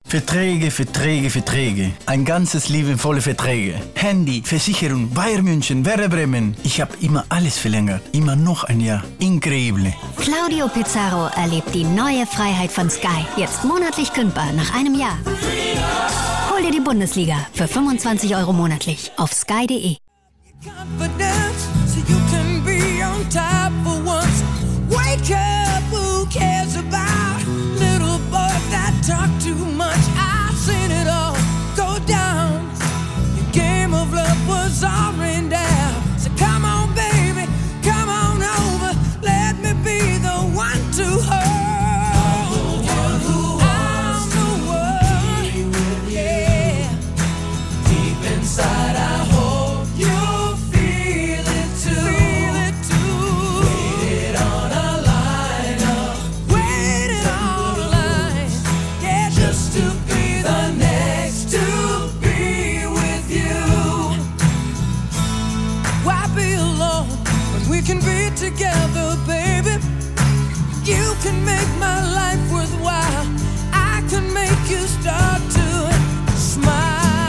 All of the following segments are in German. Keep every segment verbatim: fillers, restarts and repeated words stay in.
Verträge, Verträge, Verträge. Ein ganzes Leben voller Verträge. Handy, Versicherung, Bayern München, Werder Bremen. Ich habe immer alles verlängert. Immer noch ein Jahr. Increíble. Claudio Pizarro erlebt die neue Freiheit von Sky. Jetzt monatlich kündbar nach einem Jahr. Hol dir die Bundesliga für fünfundzwanzig Euro monatlich auf sky punkt de. Wake up, who cares about little boys that talk too much? I've seen it all go down. Your game of love was all rained down. So come on, baby, come on over. Let me be the one to hold you. I'm the one, yeah. Deep inside, I hope you feel it too. Feel it too. Waited on a line up. Waited on a line. Yeah, just to be the next to be with you. Why be alone when we can be together, baby? You can make my life worthwhile. I can make you start to smile.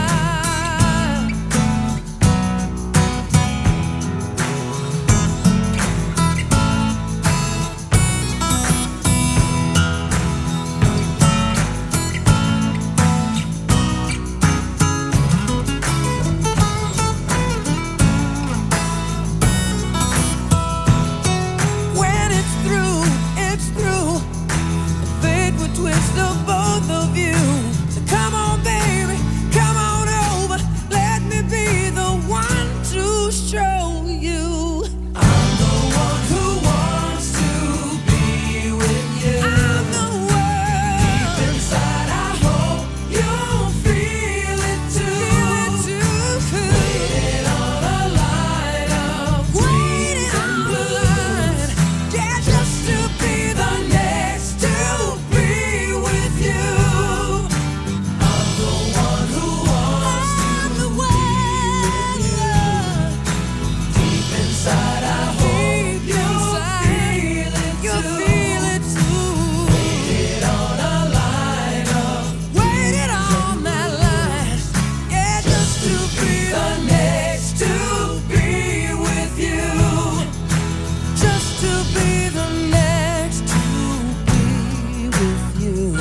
When it's through, it's through. Fate would twist of both of you. So come on, baby, come on over. Let me be the one to show you. I'm the one who wants to be with you. I'm the one. Deep inside, I hope you'll feel it too. Feel it too. Waited on a line of waiting on the line. Yeah, just to be the next to be with you. I'm the one who wants to be with you. Deep inside, I hope you'll feel it too. Feel it too. Waited on a line of waited on that line. Yeah, just to be the next to be with you. Just to be the next to be with you.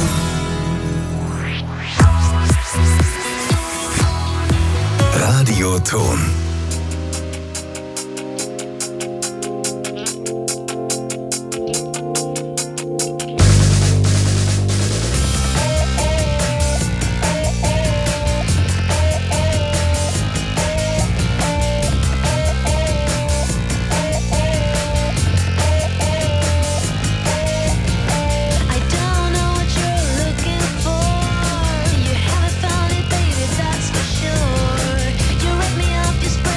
Radioton. I don't know what you're looking for. You haven't found it, baby, that's for sure. You rip me off, you spread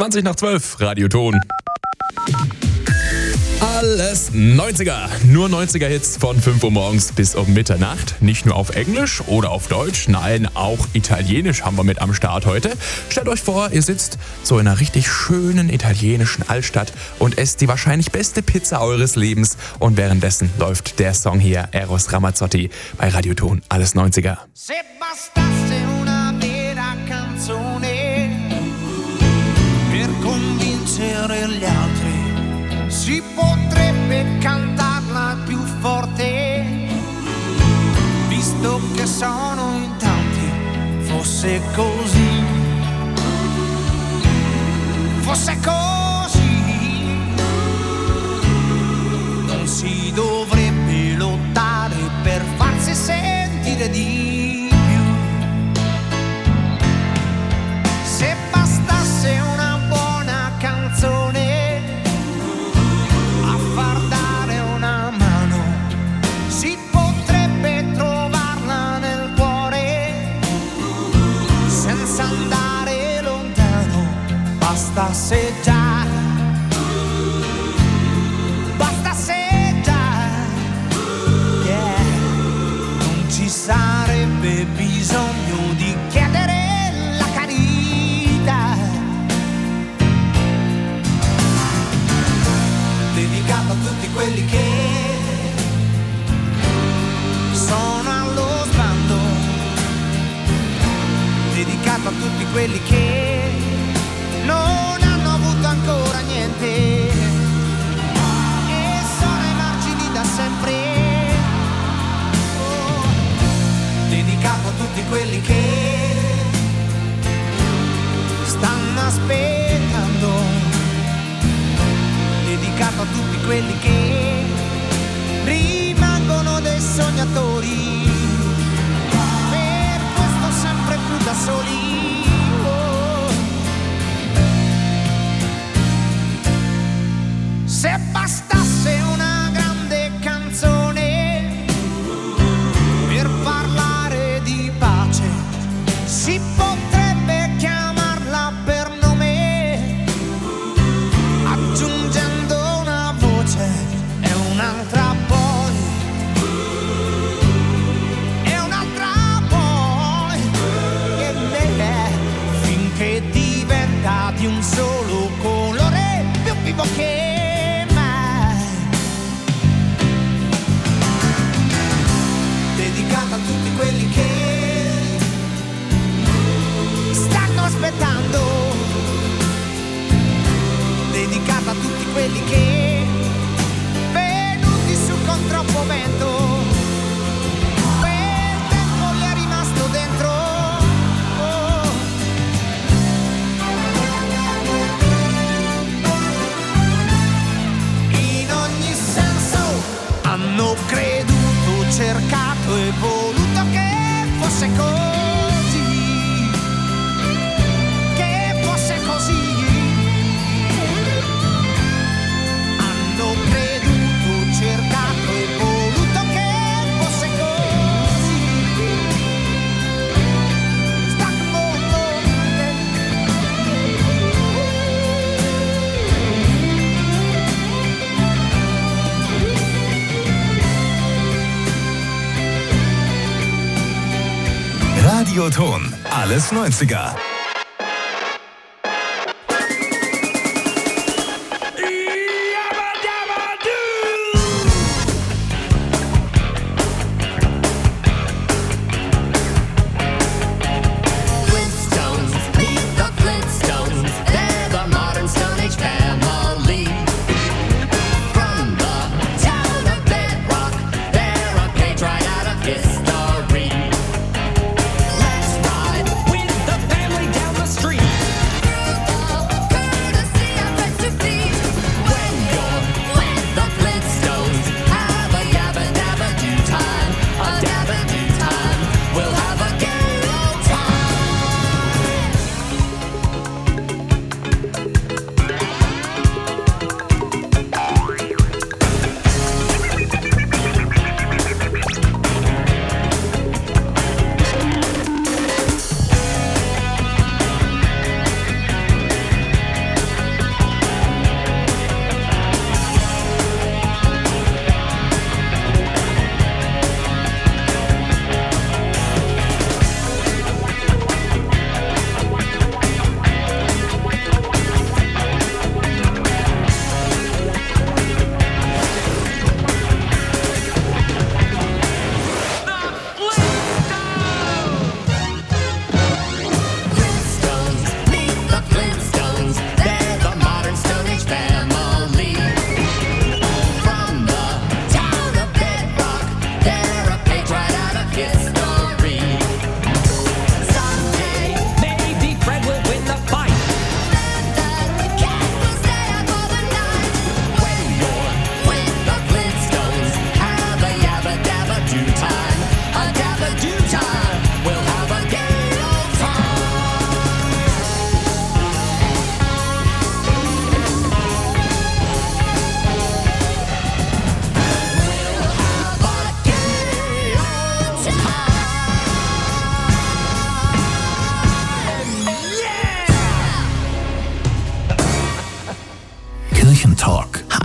zwanzig nach zwölf, Radioton. Alles neunziger. Nur neunziger-Hits von fünf Uhr morgens bis um Mitternacht. Nicht nur auf Englisch oder auf Deutsch, nein, auch Italienisch haben wir mit am Start heute. Stellt euch vor, ihr sitzt so in einer richtig schönen italienischen Altstadt und esst die wahrscheinlich beste Pizza eures Lebens. Und währenddessen läuft der Song hier, Eros Ramazzotti, bei Radioton. Alles neunziger. Se bastasse una vera canzone per convincere gli altri, si potrebbe cantarla più forte, visto che sono in tanti. Fosse così, fosse così, non si dovrebbe lottare per farsi sentire di più. Se bastasse una buona canzone a far dare una mano, si potrebbe trovarla nel cuore senza andare lontano. Bastasse già, bastasse già, yeah. Non ci sarebbe bisogno di chiedere la carità, dedicato a tutti quelli che sono allo sbando, dedicato a tutti quelli che non hanno avuto ancora niente e sono ai margini da sempre. Oh, dedicato a tutti quelli che stanno aspettando, dedicato a tutti quelli che rimangono dei sognatori, per questo sempre più da soli. Oh. Se bastasse una grande canzone per parlare di pace, si potrebbe chiamarla per nome, aggiungendo una voce e un'altra poi, e un'altra poi, e beh, finché diventa di un solo colore, più vivo che mai. Dedicata a tutti quelli che stanno aspettando, dedicata a tutti quelli che venuti su con troppo vento, quel tempo gli è rimasto dentro. Oh. In ogni senso hanno creduto, cercato e voluto che fosse così, che fosse così. Hanno creduto, cercato e voluto che fosse così. Stuck Radioton. Alles neunziger. History. Let's ride with the family.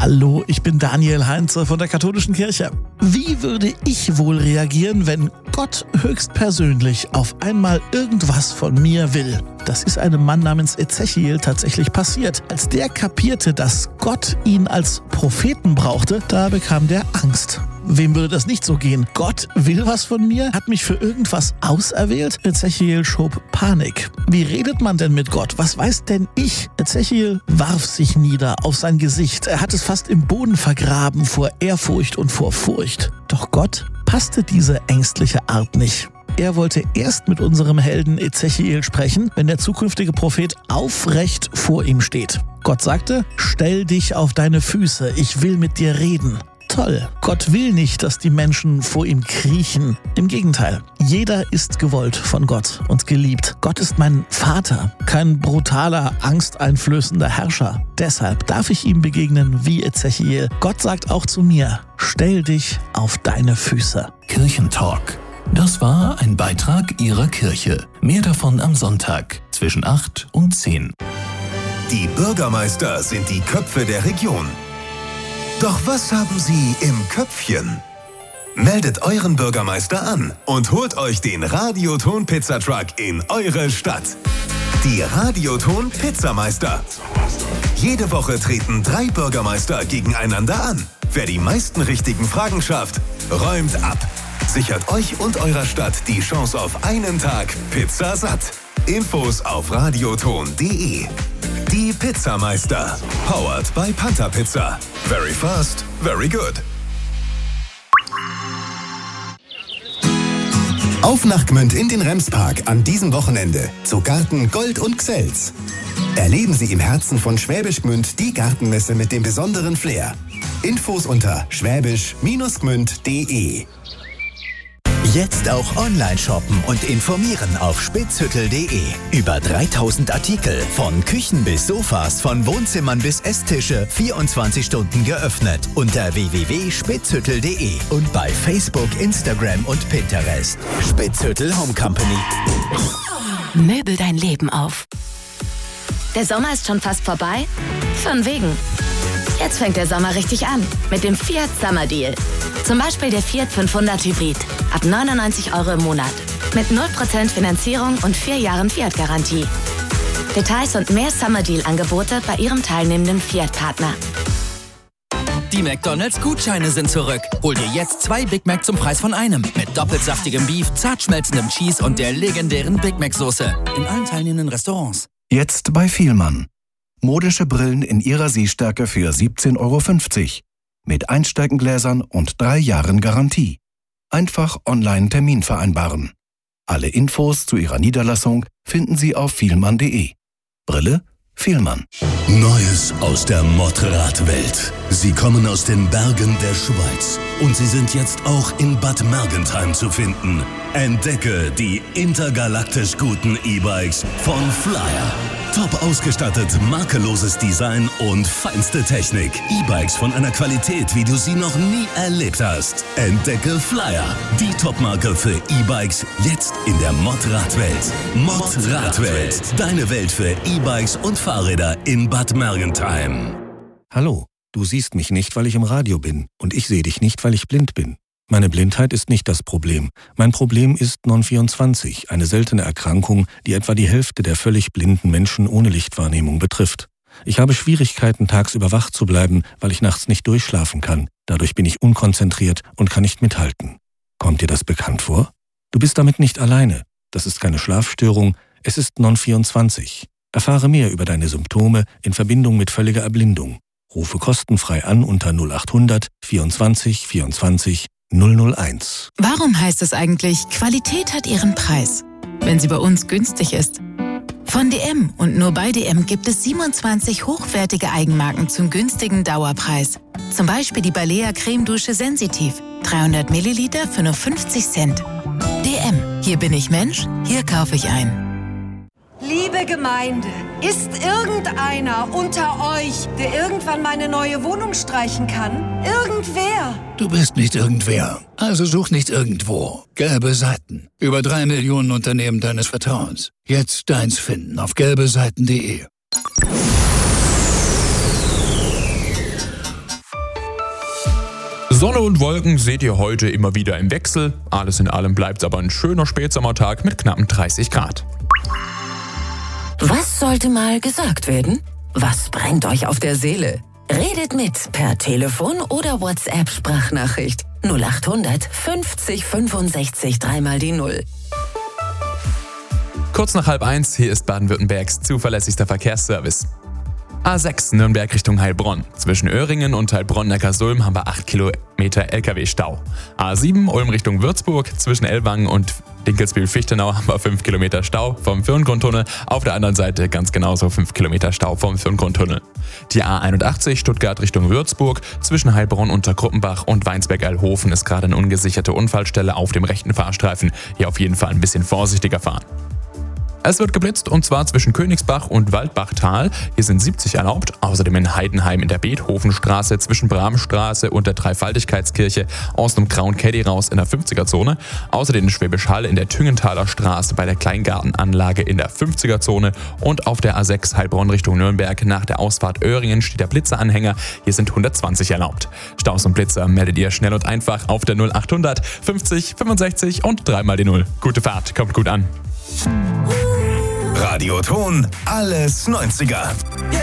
Hallo, ich bin Daniel Heinze von der Katholischen Kirche. Wie würde ich wohl reagieren, wenn Gott höchstpersönlich auf einmal irgendwas von mir will? Das ist einem Mann namens Ezechiel tatsächlich passiert. Als der kapierte, dass Gott ihn als Propheten brauchte, da bekam der Angst. Wem würde das nicht so gehen? Gott will was von mir? Hat mich für irgendwas auserwählt? Ezechiel schob Panik. Wie redet man denn mit Gott? Was weiß denn ich? Ezechiel warf sich nieder auf sein Gesicht. Er hat es fast im Boden vergraben vor Ehrfurcht und vor Furcht. Doch Gott passte diese ängstliche Art nicht. Er wollte erst mit unserem Helden Ezechiel sprechen, wenn der zukünftige Prophet aufrecht vor ihm steht. Gott sagte, stell dich auf deine Füße, ich will mit dir reden. Toll. Gott will nicht, dass die Menschen vor ihm kriechen. Im Gegenteil, jeder ist gewollt von Gott und geliebt. Gott ist mein Vater, kein brutaler, angsteinflößender Herrscher. Deshalb darf ich ihm begegnen wie Ezechiel. Gott sagt auch zu mir, stell dich auf deine Füße. Kirchentalk. Das war ein Beitrag Ihrer Kirche. Mehr davon am Sonntag zwischen acht und zehn. Die Bürgermeister sind die Köpfe der Region. Doch was haben Sie im Köpfchen? Meldet euren Bürgermeister an und holt euch den Radioton-Pizzatruck in eure Stadt. Die Radioton-Pizzameister. Jede Woche treten drei Bürgermeister gegeneinander an. Wer die meisten richtigen Fragen schafft, räumt ab. Sichert euch und eurer Stadt die Chance auf einen Tag Pizza satt. Infos auf radioton punkt de. Die Pizzameister. Powered by Panther Pizza. Very fast, very good. Auf nach Gmünd in den Remspark an diesem Wochenende zu Garten Gold und Xels. Erleben Sie im Herzen von Schwäbisch Gmünd die Gartenmesse mit dem besonderen Flair. Infos unter schwäbisch Gmünd punkt de. Jetzt auch online shoppen und informieren auf spitzhüttel punkt de. Über dreitausend Artikel, von Küchen bis Sofas, von Wohnzimmern bis Esstische, vierundzwanzig Stunden geöffnet. Unter w w w punkt spitzhüttel punkt de und bei Facebook, Instagram und Pinterest. Spitzhüttel Home Company. Möbel dein Leben auf. Der Sommer ist schon fast vorbei? Von wegen. Jetzt fängt der Sommer richtig an mit dem Fiat Summer Deal. Zum Beispiel der Fiat fünfhundert Hybrid ab neunundneunzig Euro im Monat. Mit null Prozent Finanzierung und vier Jahren Fiat-Garantie. Details und mehr Summer Deal-Angebote bei Ihrem teilnehmenden Fiat-Partner. Die McDonald's-Gutscheine sind zurück. Hol dir jetzt zwei Big Mac zum Preis von einem. Mit doppelsaftigem Beef, zart schmelzendem Cheese und der legendären Big Mac-Soße. In allen teilnehmenden Restaurants. Jetzt bei Vielmann. Modische Brillen in ihrer Sehstärke für siebzehn Euro fünfzig. Mit Einsteigengläsern und drei Jahren Garantie. Einfach online Termin vereinbaren. Alle Infos zu ihrer Niederlassung finden Sie auf vielmann punkt de. Brille Vielmann. Neues aus der Motorradwelt. Sie kommen aus den Bergen der Schweiz und sie sind jetzt auch in Bad Mergentheim zu finden. Entdecke die intergalaktisch guten E-Bikes von Flyer. Top ausgestattet, makelloses Design und feinste Technik. E-Bikes von einer Qualität, wie du sie noch nie erlebt hast. Entdecke Flyer, die Topmarke für E-Bikes, jetzt in der Motorradwelt. Motorradwelt, deine Welt für E-Bikes und Fahrräder in Bad Mergentheim. Hallo, du siehst mich nicht, weil ich im Radio bin und ich sehe dich nicht, weil ich blind bin. Meine Blindheit ist nicht das Problem. Mein Problem ist Non vierundzwanzig, eine seltene Erkrankung, die etwa die Hälfte der völlig blinden Menschen ohne Lichtwahrnehmung betrifft. Ich habe Schwierigkeiten, tagsüber wach zu bleiben, weil ich nachts nicht durchschlafen kann. Dadurch bin ich unkonzentriert und kann nicht mithalten. Kommt dir das bekannt vor? Du bist damit nicht alleine. Das ist keine Schlafstörung, es ist Non vierundzwanzig. Erfahre mehr über deine Symptome in Verbindung mit völliger Erblindung. Rufe kostenfrei an unter null acht hundert vierundzwanzig vierundzwanzig null null eins. Warum heißt es eigentlich, Qualität hat ihren Preis, wenn sie bei uns günstig ist? Von D M und nur bei D M gibt es siebenundzwanzig hochwertige Eigenmarken zum günstigen Dauerpreis. Zum Beispiel die Balea Cremedusche Sensitiv, dreihundert Milliliter für nur fünfzig Cent. D M, hier bin ich Mensch, hier kaufe ich ein. Liebe Gemeinde, ist irgendeiner unter euch, der irgendwann meine neue Wohnung streichen kann? Irgendwer? Du bist nicht irgendwer, also such nicht irgendwo. Gelbe Seiten. Über drei Millionen Unternehmen deines Vertrauens. Jetzt deins finden auf gelbe seiten punkt de. Sonne und Wolken seht ihr heute immer wieder im Wechsel. Alles in allem bleibt es aber ein schöner Spätsommertag mit knappen dreißig Grad. Was sollte mal gesagt werden? Was brennt euch auf der Seele? Redet mit per Telefon oder WhatsApp-Sprachnachricht null acht hundert fünfzig fünfundsechzig dreimal die Null. Kurz nach halb eins, hier ist Baden-Württembergs zuverlässigster Verkehrsservice. A sechs Nürnberg Richtung Heilbronn. Zwischen Öhringen und Heilbronn-Neckarsulm haben wir acht Kilometer L K W-Stau. A sieben Ulm Richtung Würzburg. Zwischen Ellwangen und Dinkelsbühl-Fichtenau haben wir fünf Kilometer Stau vom Firngrundtunnel. Auf der anderen Seite ganz genauso fünf Kilometer Stau vom Firngrundtunnel. Die A einundachtzig Stuttgart Richtung Würzburg. Zwischen Heilbronn unter Kruppenbach und Weinsberg-Eilhofen ist gerade eine ungesicherte Unfallstelle auf dem rechten Fahrstreifen. Hier auf jeden Fall ein bisschen vorsichtiger fahren. Es wird geblitzt und zwar zwischen Königsbach und Waldbachtal. Hier sind siebzig erlaubt. Außerdem in Heidenheim in der Beethovenstraße zwischen Bramstraße und der Dreifaltigkeitskirche aus dem Grauen-Keddy raus in der fünfziger-Zone. Außerdem in Schwäbisch Hall in der Tüngenthaler Straße bei der Kleingartenanlage in der fünfziger-Zone. Und auf der A sechs Heilbronn Richtung Nürnberg nach der Ausfahrt Öhringen steht der Blitzeranhänger. Hier sind hundertzwanzig erlaubt. Staus und Blitzer meldet ihr schnell und einfach auf der null acht hundert fünfzig fünfundsechzig und dreimal die Null. Gute Fahrt, kommt gut an. Radioton, alles neunziger.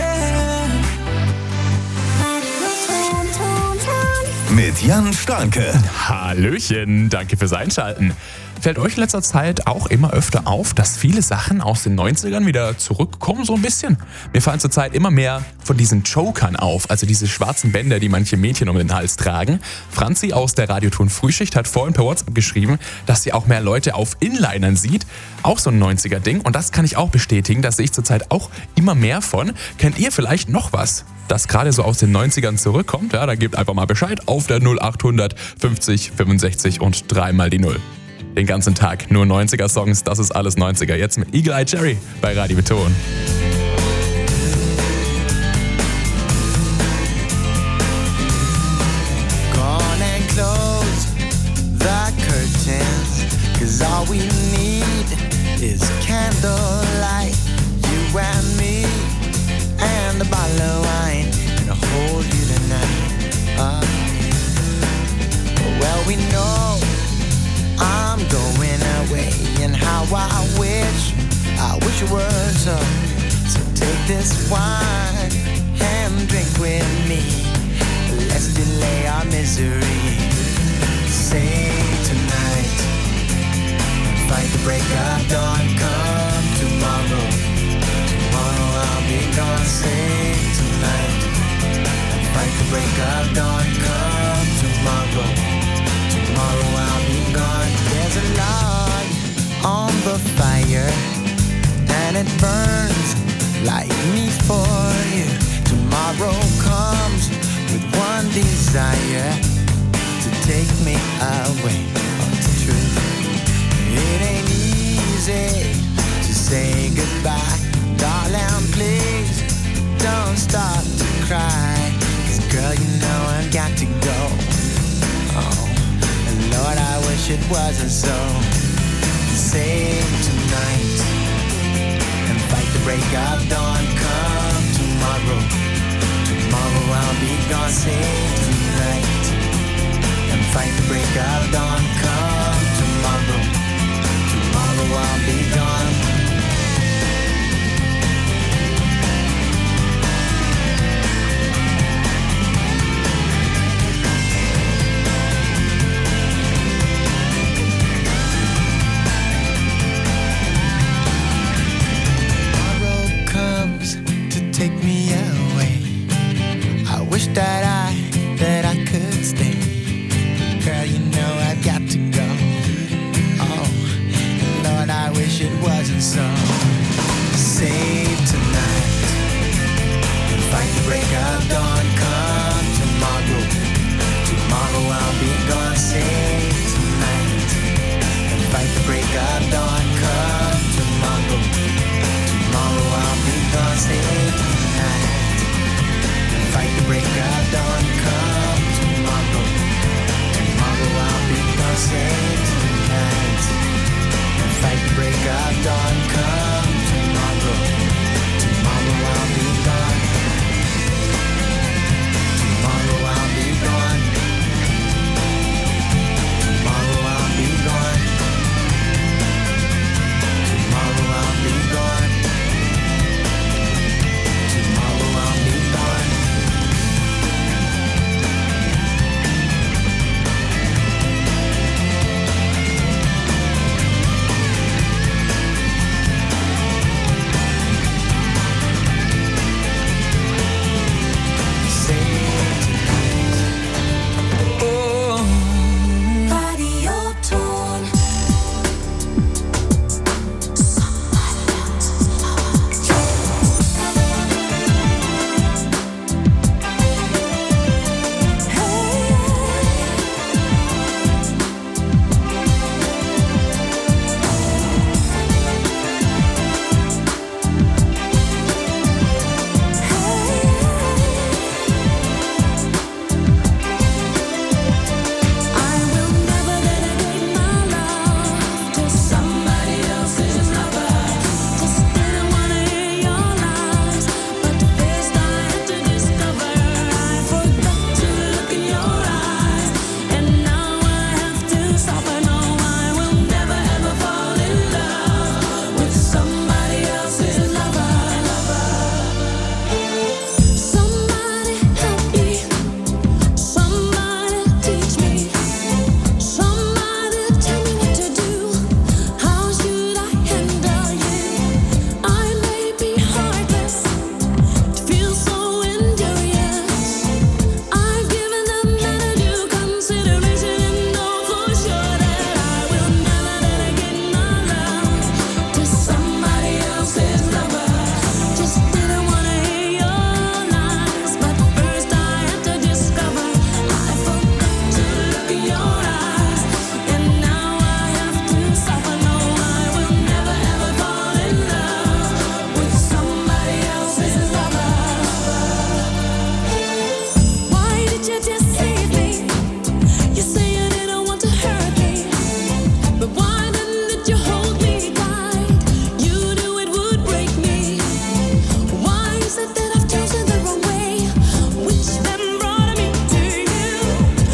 Mit Jan Starke. Hallöchen, danke fürs Einschalten. Fällt euch in letzter Zeit auch immer öfter auf, dass viele Sachen aus den neunzigern wieder zurückkommen, so ein bisschen? Mir fallen zurzeit immer mehr von diesen Chokern auf, also diese schwarzen Bänder, die manche Mädchen um den Hals tragen. Franzi aus der Radioton Frühschicht hat vorhin per WhatsApp geschrieben, dass sie auch mehr Leute auf Inlinern sieht. Auch so ein neunziger-Ding und das kann ich auch bestätigen, da sehe ich zurzeit auch immer mehr von. Kennt ihr vielleicht noch was, das gerade so aus den neunzigern zurückkommt? Ja, dann gebt einfach mal Bescheid auf der null acht hundert fünfzig fünfundsechzig und dreimal die Null. Den ganzen Tag nur neunziger-Songs, das ist alles neunziger. Jetzt mit Eagle Eye Cherry bei Radio Ton. Gone and close the curtains, 'cause all we need is candlelight, you and me, and a bottle of wine, and I'll hold you tonight. Oh, well, we know I'm going away, and how I wish, I wish it were so. So take this wine and drink with me. Let's delay our misery. Say tonight, fight the break of dawn. Come tomorrow, tomorrow I'll be gone. Say tonight, fight the break of dawn. Come tomorrow, tomorrow I'll be gone. There's a log on the fire, and it burns like me for you. Tomorrow comes with one desire, to take me away. Oh, it's true. It ain't easy to say goodbye. Darling, please don't start to cry, 'cause girl, you know I've got to go. Oh, and Lord, I wish it wasn't so. Save tonight and fight the break of dawn. Come tomorrow, tomorrow I'll be gone. Save tonight and fight the break of dawn. Come tomorrow, tomorrow I'll be gone. Take me away. I wish that I, that I could stay. Girl, you know I've got to go. Oh, Lord, I wish it wasn't so. Save tonight and fight the break of dawn. Come tomorrow, tomorrow I'll be gone. Save